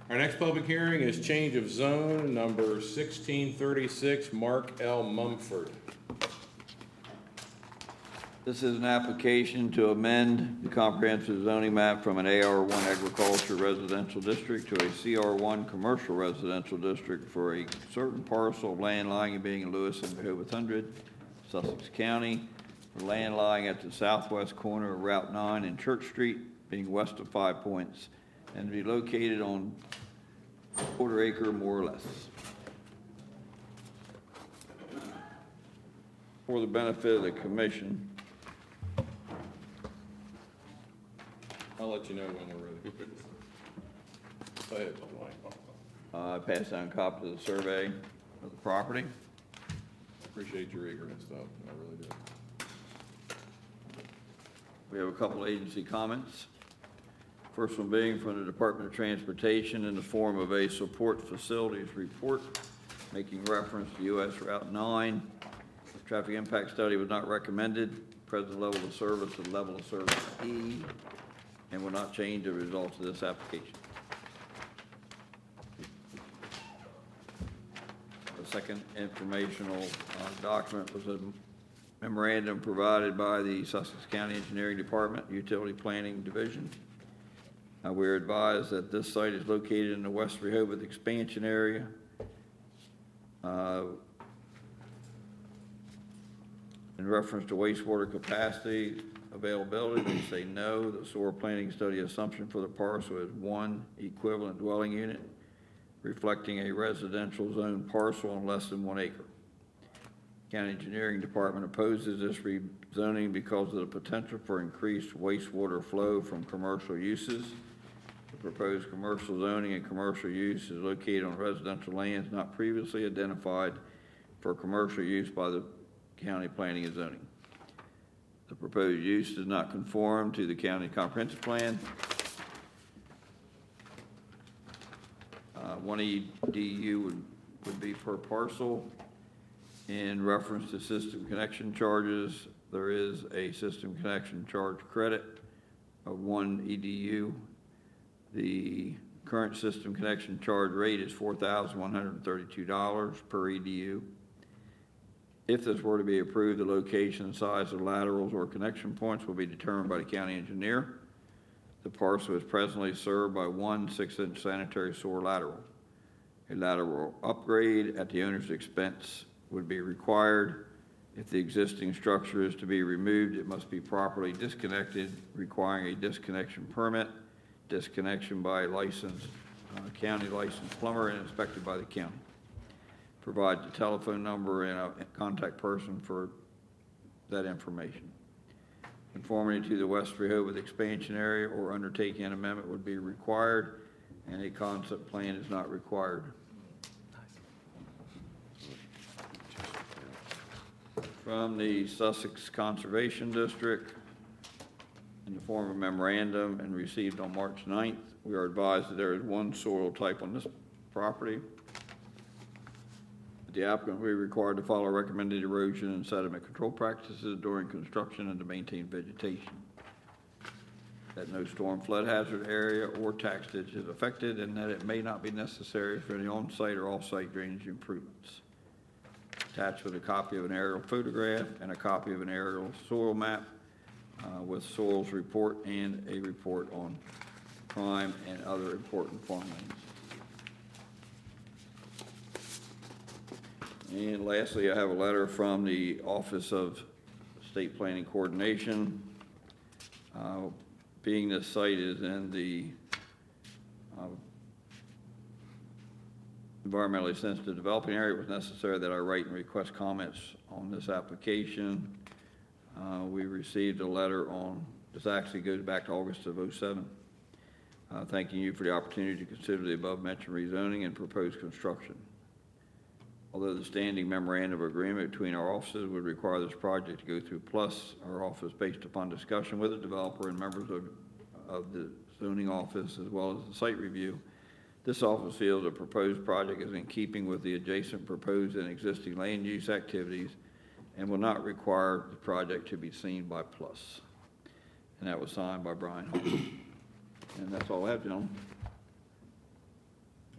Our next public hearing is change of zone number 1636, Mark L. Mumford. This is an application to amend the comprehensive zoning map from an AR1 agriculture residential district to a CR1 commercial residential district for a certain parcel of land lying being Lewis and Rehoboth 100, Sussex County, for land lying at the southwest corner of Route 9 and Church Street, being west of 5 Points, and to be located on a quarter acre more or less. For the benefit of the commission, I'll let you know when we're ready. Go ahead. I passed down copies of the survey of the property. Appreciate your eagerness, though. I really do. We have a couple agency comments. First one being from the Department of Transportation in the form of a support facilities report making reference to US Route 9. Traffic impact study was not recommended. Present level of service is level of service E and will not change the results of this application. The second informational document was a memorandum provided by the Sussex County Engineering Department, Utility Planning Division. We're advised that this site is located in the West Rehoboth expansion area. In reference to wastewater capacity availability, they say no. The soil planning study assumption for the parcel is 1 equivalent dwelling unit, reflecting a residential zone parcel on less than 1 acre. County Engineering Department opposes this rezoning because of the potential for increased wastewater flow from commercial uses. The proposed commercial zoning and commercial use is located on residential lands not previously identified for commercial use by the County Planning and Zoning. The proposed use does not conform to the county comprehensive plan. 1 EDU would be per parcel. In reference to system connection charges, there is a system connection charge credit of 1 EDU. The current system connection charge rate is $4,132 per EDU. If this were to be approved, the location and size of laterals or connection points will be determined by the county engineer. The parcel is presently served by 1 6-inch sanitary sewer lateral. A lateral upgrade at the owner's expense would be required. If the existing structure is to be removed, it must be properly disconnected, requiring a disconnection permit, disconnection by a licensed county licensed plumber, and inspected by the county. Provide the telephone number and a contact person for that information. Conformity to the West Rehoboth expansion area or undertaking an amendment would be required, and a concept plan is not required. From the Sussex Conservation District, in the form of a memorandum and received on March 9th, we are advised that there is 1 soil type on this property. The applicant will be required to follow recommended erosion and sediment control practices during construction and to maintain vegetation. That no storm flood hazard area or tax ditch is affected, and that it may not be necessary for any on-site or off-site drainage improvements. Attached with a copy of an aerial photograph and a copy of an aerial soil map with soils report and a report on crime and other important farmlands. And lastly, I have a letter from the Office of State Planning Coordination. Being this site is in the environmentally sensitive developing area, it was necessary that I write and request comments on this application. We received a letter on, this actually goes back to August of 2007, thanking you for the opportunity to consider the above mentioned rezoning and proposed construction. Although the standing memorandum of agreement between our offices would require this project to go through plus our office based upon discussion with the developer and members of the zoning office as well as the site review, this office feels the proposed project is in keeping with the adjacent proposed and existing land use activities and will not require the project to be seen by plus. And that was signed by Brian Holmes. And that's all I have, gentlemen.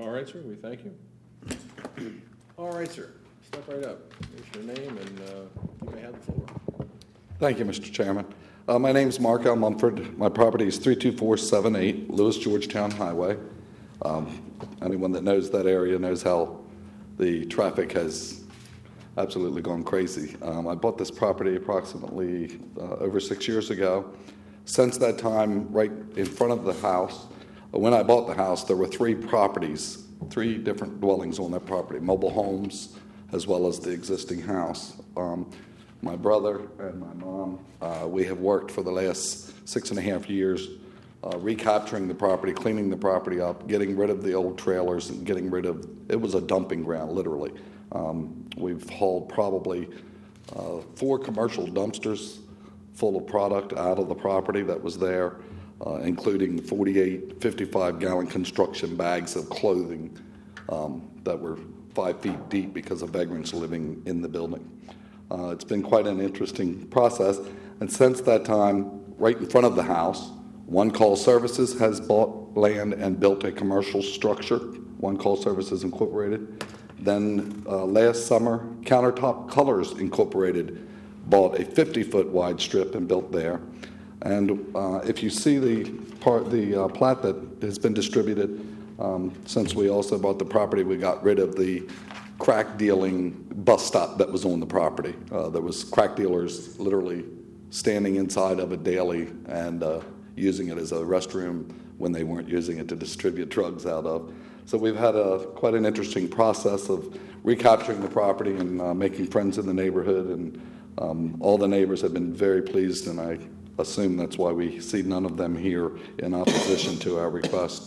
All right, sir, we thank you. All right, sir, step right up. Here's your name, and you may have the floor. Thank you, Mr. Chairman. My name is Mark L. Mumford. My property is 32478 Lewis Georgetown Highway. Anyone that knows that area knows how the traffic has absolutely gone crazy. I bought this property approximately over 6 years ago. Since that time, right in front of the house, when I bought the house, there were three different dwellings on that property, mobile homes, as well as the existing house. My brother and my mom, we have worked for the last 6.5 years recapturing the property, cleaning the property up, getting rid of the old trailers, and it was a dumping ground, literally. We've hauled probably 4 commercial dumpsters full of product out of the property that was there, including 48 55-gallon construction bags of clothing that were 5 feet deep because of vagrants living in the building. It's been quite an interesting process, and since that time, right in front of the house, One Call Services has bought land and built a commercial structure, One Call Services Incorporated. Then last summer, Countertop Colors Incorporated bought a 50-foot wide strip and built there. And if you see the plat that has been distributed, since we also bought the property, we got rid of the crack dealing bus stop that was on the property. There was crack dealers literally standing inside of it daily and using it as a restroom when they weren't using it to distribute drugs out of. So we've had quite an interesting process of recapturing the property and making friends in the neighborhood, and all the neighbors have been very pleased, and I assume that's why we see none of them here in opposition to our request.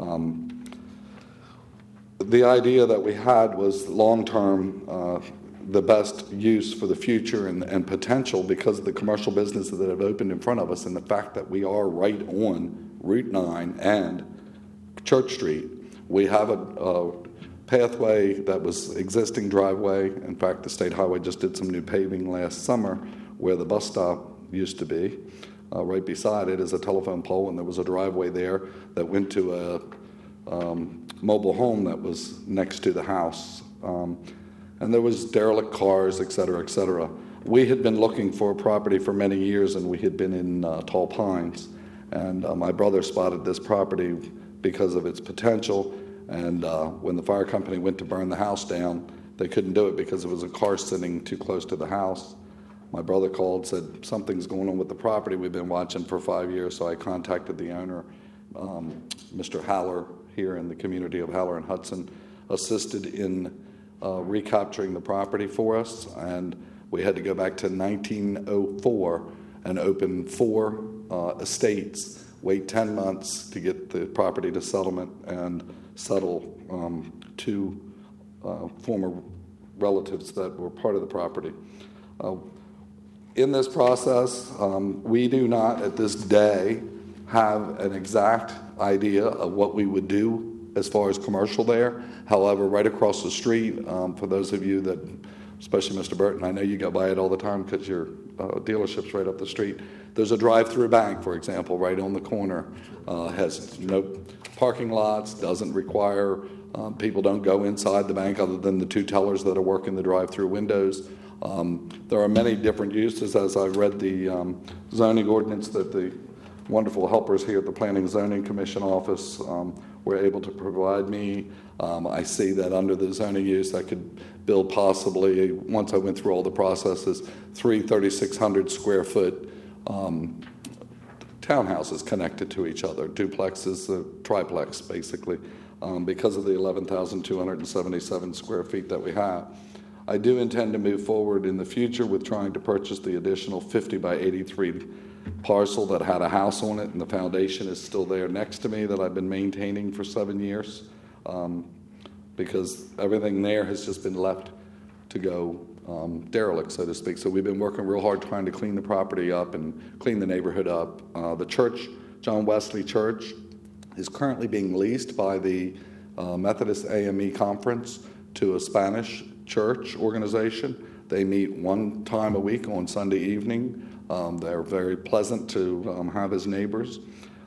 The idea that we had was long-term the best use for the future and potential because of the commercial businesses that have opened in front of us and the fact that we are right on Route 9 and Church Street. We have a pathway that was existing driveway. In fact, the state highway just did some new paving last summer where the bus stop used to be. Right beside it is a telephone pole, and there was a driveway there that went to a mobile home that was next to the house. And there was derelict cars, et cetera, et cetera. We had been looking for a property for many years, and we had been in Tall Pines. And my brother spotted this property because of its potential. And when the fire company went to burn the house down, they couldn't do it because there was a car sitting too close to the house. My brother called, said, something's going on with the property we've been watching for 5 years. So I contacted the owner, Mr. Haller, here in the community of Haller and Hudson, assisted in recapturing the property for us, and we had to go back to 1904 and open 4 estates, wait 10 months to get the property to settlement and settle 2 former relatives that were part of the property. In this process, we do not at this day have an exact idea of what we would do as far as commercial there. However, right across the street, for those of you that, especially Mr. Burton, I know you go by it all the time because your dealership's right up the street. There's a drive-through bank, for example, right on the corner. Has no parking lots, doesn't require, people don't go inside the bank other than the 2 tellers that are working the drive-through windows. There are many different uses. As I read the zoning ordinance that the wonderful helpers here at the Planning and Zoning Commission office were able to provide me. I see that under the zoning use, I could build possibly, once I went through all the processes, 3 3,600 square foot townhouses connected to each other, duplexes, triplex basically, because of the 11,277 square feet that we have. I do intend to move forward in the future with trying to purchase the additional 50 by 83 parcel that had a house on it, and the foundation is still there next to me that I've been maintaining for 7 years, because everything there has just been left to go derelict, so to speak. So we've been working real hard trying to clean the property up and clean the neighborhood up. The church, John Wesley Church, is currently being leased by the Methodist AME Conference to a Spanish church organization. They meet 1 time a week on Sunday evening. They're very pleasant to have as neighbors.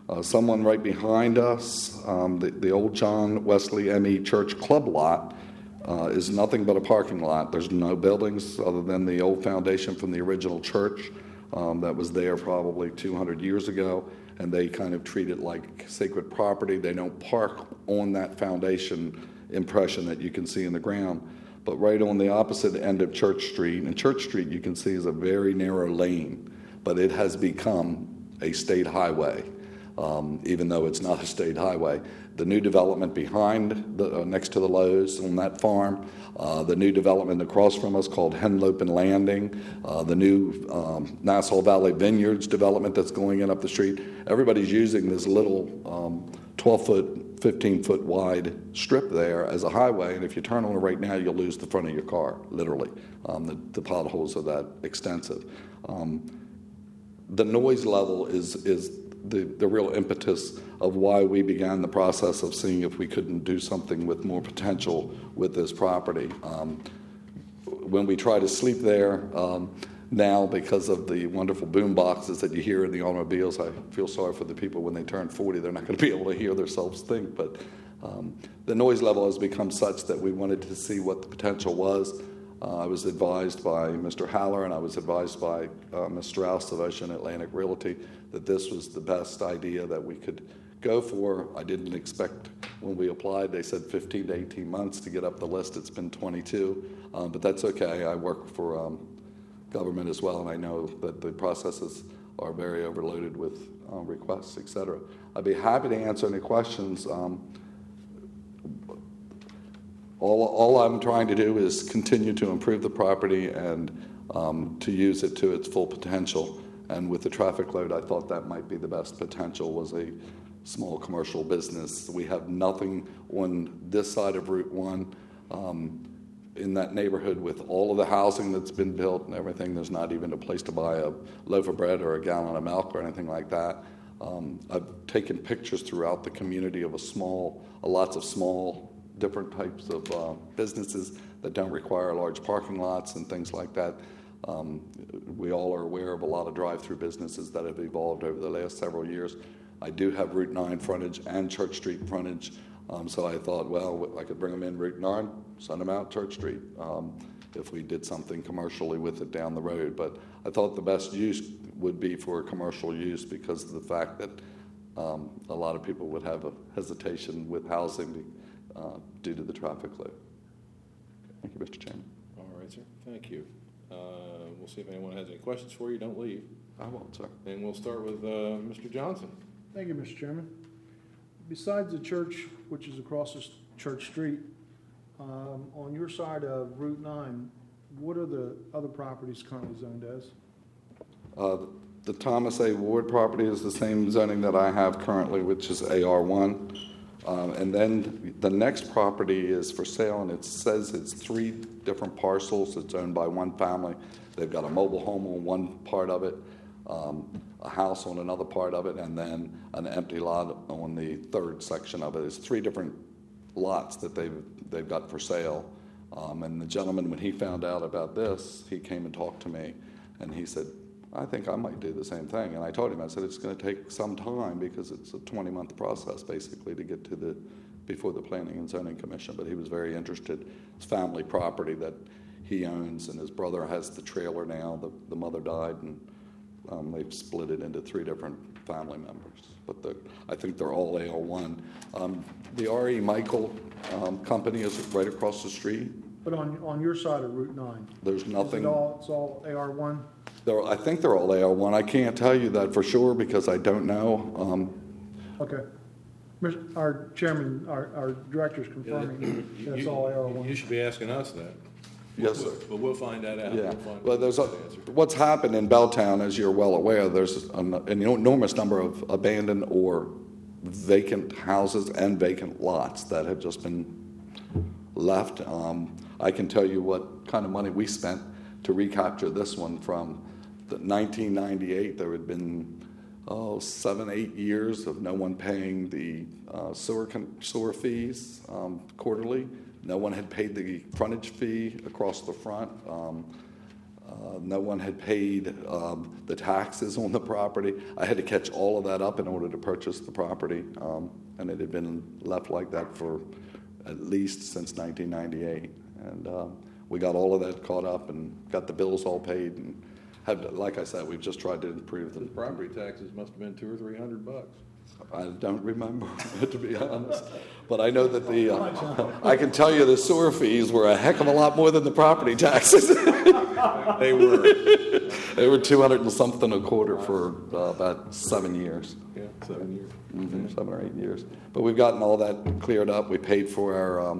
Someone right behind us, the old John Wesley M.E. Church Club lot, is nothing but a parking lot. There's no buildings other than the old foundation from the original church that was there probably 200 years ago, and they kind of treat it like sacred property. They don't park on that foundation impression that you can see in the ground. But right on the opposite end of Church Street, and Church Street you can see is a very narrow lane, but it has become a state highway. Even though it's not a state highway. The new development behind, next to the Lowe's on that farm, the new development across from us called Henlopen Landing, the new Nassau Valley Vineyards development that's going in up the street. Everybody's using this little 12-foot, 15-foot wide strip there as a highway, and if you turn on it right now, you'll lose the front of your car, literally. The potholes are that extensive. The noise level is the real impetus of why we began the process of seeing if we couldn't do something with more potential with this property. When we try to sleep there now, because of the wonderful boom boxes that you hear in the automobiles, I feel sorry for the people when they turn 40. They're not going to be able to hear themselves think, but the noise level has become such that we wanted to see what the potential was. I was advised by Mr. Haller and I was advised by Ms. Strauss of Ocean Atlantic Realty that this was the best idea that we could go for. I didn't expect when we applied, they said 15 to 18 months to get up the list. It's been 22, but that's okay. I work for government as well, and I know that the processes are very overloaded with requests, et cetera. I'd be happy to answer any questions. All I'm trying to do is continue to improve the property and to use it to its full potential. And with the traffic load, I thought that might be the best potential was a small commercial business. We have nothing on this side of Route 1 in that neighborhood with all of the housing that's been built and everything. There's not even a place to buy a loaf of bread or a gallon of milk or anything like that. I've taken pictures throughout the community of lots of small different types of businesses that don't require large parking lots and things like that. We all are aware of a lot of drive-through businesses that have evolved over the last several years. I do have Route 9 frontage and Church Street frontage, so I thought, well, I could bring them in Route 9, send them out Church Street, if we did something commercially with it down the road. But I thought the best use would be for commercial use because of the fact that a lot of people would have a hesitation with housing due to the traffic load. Thank you, Mr. Chairman. All right, sir. Thank you. We'll see if anyone has any questions for you. Don't leave. I won't, sir. And we'll start with Mr. Johnson. Thank you, Mr. Chairman. Besides the church, which is across Church Street, on your side of Route 9, what are the other properties currently zoned as? The Thomas A. Ward property is the same zoning that I have currently, which is AR1. And then the next property is for sale, and it says it's 3 different parcels. It's owned by one family. They've got a mobile home on one part of it, a house on another part of it, and then an empty lot on the third section of it. It's 3 different lots that they've got for sale. And the gentleman, when he found out about this, he came and talked to me, and he said, I think I might do the same thing. And I told him, I said, it's going to take some time because it's a 20-month process, basically, to get to before the Planning and Zoning Commission. But he was very interested. It's family property that he owns, and his brother has the trailer now. The mother died, and they've split it into 3 different family members. But I think they're all AR1. The R.E. Michael company is right across the street. But on your side of Route 9? There's nothing. It's all AR1? I think they're all AR1. I can't tell you that for sure because I don't know. Okay. Our chairman, our director's confirming that's all AR1. You should be asking us that. Yes, sir. But we'll find that out. Yeah. Well, Well, what's happened in Belltown, as you're well aware, there's an enormous number of abandoned or vacant houses and vacant lots that have just been left. I can tell you what kind of money we spent to recapture this one from 1998. There had been 7-8 years of no one paying the sewer fees quarterly. No one had paid the frontage fee across the front. No one had paid the taxes on the property. I had to catch all of that up in order to purchase the property, and it had been left like that for at least since 1998. And we got all of that caught up and got the bills all paid, and have, like I said, we've just tried to improve The property taxes must have been $200 or $300. I don't remember, to be honest. But I know that I can tell you the sewer fees were a heck of a lot more than the property taxes. They were. They were 200 and something a quarter for about 7 years. Yeah, 7 years. 7 or 8 years. But we've gotten all that cleared up. We paid for our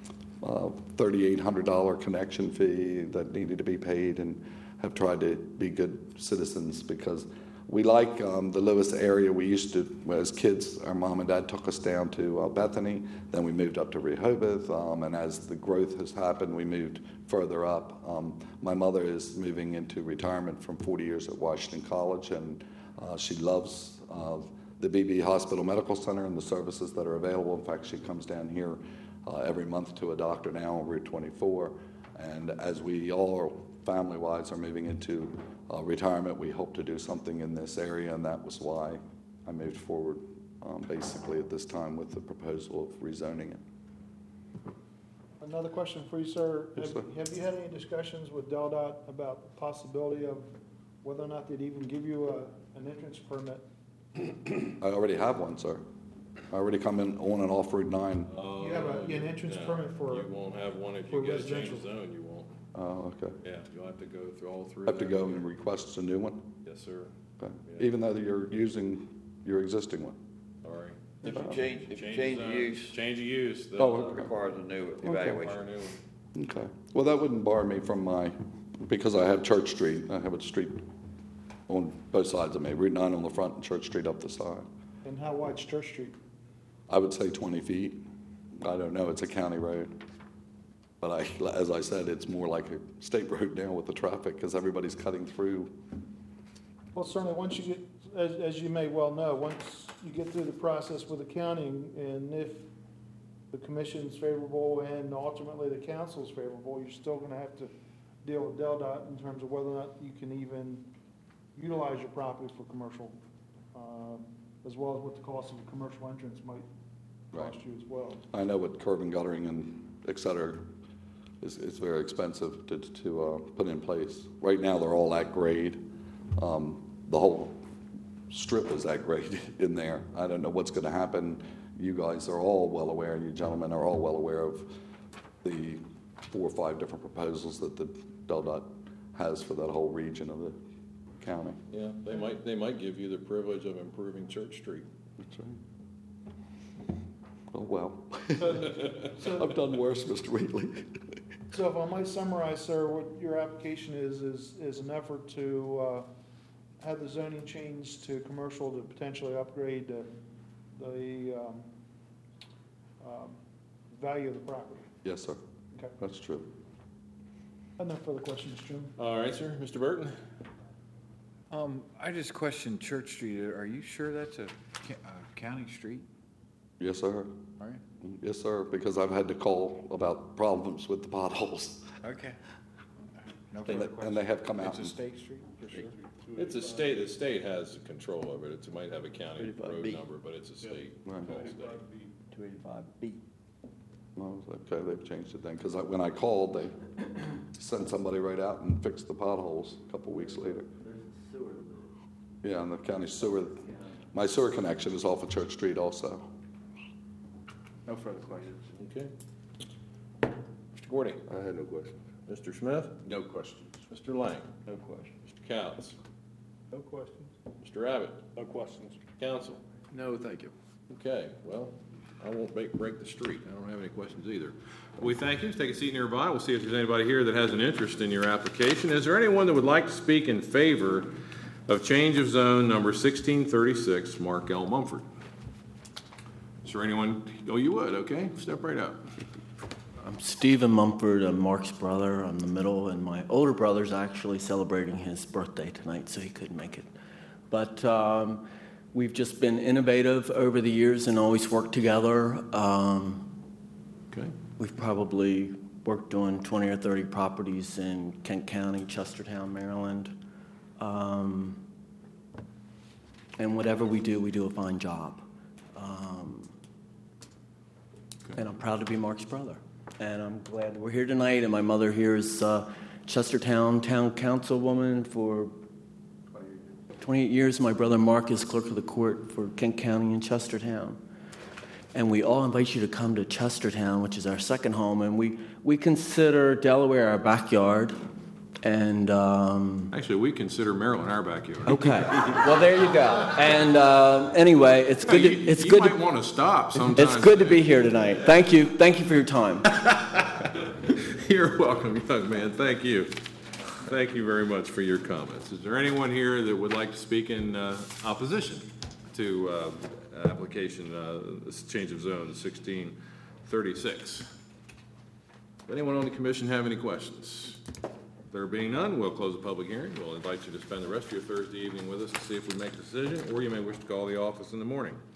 $3,800 connection fee that needed to be paid, and have tried to be good citizens because we like the Lewis area. We used to, as kids, our mom and dad took us down to Bethany. Then we moved up to Rehoboth, and as the growth has happened, we moved further up. My mother is moving into retirement from 40 years at Washington College, and she loves the BB Hospital Medical Center and the services that are available. In fact, she comes down here every month to a doctor now on Route 24. And as we all, family-wise, are moving into retirement, we hope to do something in this area, and that was why I moved forward basically at this time with the proposal of rezoning it. Another question for you, sir. Yes, sir. Have you had any discussions with DelDOT about the possibility of whether or not they'd even give you an entrance permit? I already have one, sir. I already come in on and off Route 9. You have an entrance permit for... You won't have one if for you get a change residential. of zone, you won't. Oh, okay. Yeah, you'll have to go through all three. Have to of go them. and request a new one? Yes, sir. Okay. Yeah. Even though you're using your existing one? Sorry. If you change the zone, use, Change of use. Oh, it okay. requires a new Require evaluation. a new one. Okay. Well, that wouldn't bar me from because I have Church Street. I have a street on both sides of me, Route 9 on the front and Church Street up the side. And how wide's Church Street? I would say 20 feet. I don't know, it's a county road. But as I said, it's more like a state road now with the traffic because everybody's cutting through. Well, certainly, once you get, as you may well know, once you get through the process with the county, and if the commission's favorable and ultimately the council's favorable, you're still gonna have to deal with DelDOT in terms of whether or not you can even utilize your property for commercial, as well as what the cost of a commercial entrance might cost you as well. I know what curb and guttering and et cetera is very expensive to put in place. Right now, they're all at grade. The whole strip is at grade in there. I don't know what's going to happen. You guys are all well aware, you gentlemen are all well aware of the 4 or 5 different proposals that the DelDOT has for that whole region of the county. Yeah, they might give you the privilege of improving Church Street. That's right. Oh, well. I've done worse, Mr. Wheatley. So if I might summarize, sir, what your application is an effort to have the zoning change to commercial to potentially upgrade the value of the property. Yes, sir. Okay. That's true. I have no further questions, Jim. All right, sir. Mr. Burton? I just questioned Church Street. Are you sure that's a county street? Yes, sir. All right. Yes, sir, because I've had to call about problems with the potholes. Okay. No And further they questions? have come out. It's a and- state street, for sure? It's a state, the state has control over it. It might have a county 35B. road number, but it's a state. Right. It's all state. 285B. I was like, okay, they've changed it then, because when I called, they sent somebody right out and fixed the potholes a couple weeks later. Yeah, and the county sewer, my sewer connection is off of Church Street also. No further questions. Okay. Mr. Gordy? I had no questions. Mr. Smith? No questions. Mr. Lang? No question. Mr. Cowles? No questions. Mr. Abbott? No questions. Council? No, thank you. Okay, well, I won't break the street. I don't have any questions either. We thank you. Take a seat nearby. We'll see if there's anybody here that has an interest in your application. Is there anyone that would like to speak in favor of change of zone number 1636, Mark L. Mumford? Is there anyone? Oh, you would? Okay, step right up. I'm Stephen Mumford. I'm Mark's brother. I'm the middle, and my older brother's actually celebrating his birthday tonight, so he couldn't make it. But we've just been innovative over the years and always worked together. Okay. We've probably worked on 20 or 30 properties in Kent County, Chestertown, Maryland. And whatever we do a fine job. And I'm proud to be Mark's brother. And I'm glad that we're here tonight. And my mother here is Chestertown Town Councilwoman for 28 years. My brother Mark is clerk of the court for Kent County and Chestertown. And we all invite you to come to Chestertown, which is our second home. And we consider Delaware our backyard. And Actually, we consider Maryland our backyard. okay, well there you go. And anyway, it's good. You might want to stop sometimes. It's good to be here tonight. Thank you for your time. You're welcome, young man. Thank you. Thank you very much for your comments. Is there anyone here that would like to speak in opposition to application, this change of zone to 1636? Does anyone on the commission have any questions? There being none, we'll close the public hearing. We'll invite you to spend the rest of your Thursday evening with us to see if we make a decision, or you may wish to call the office in the morning.